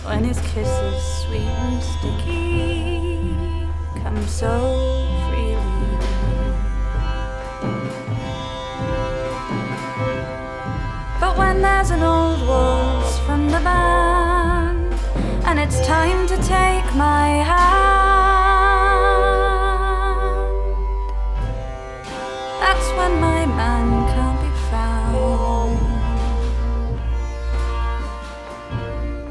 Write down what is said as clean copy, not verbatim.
when his kisses, sweet and sticky, come so freely. But when there's an old waltz from the band and it's time to take my hand, that's when my man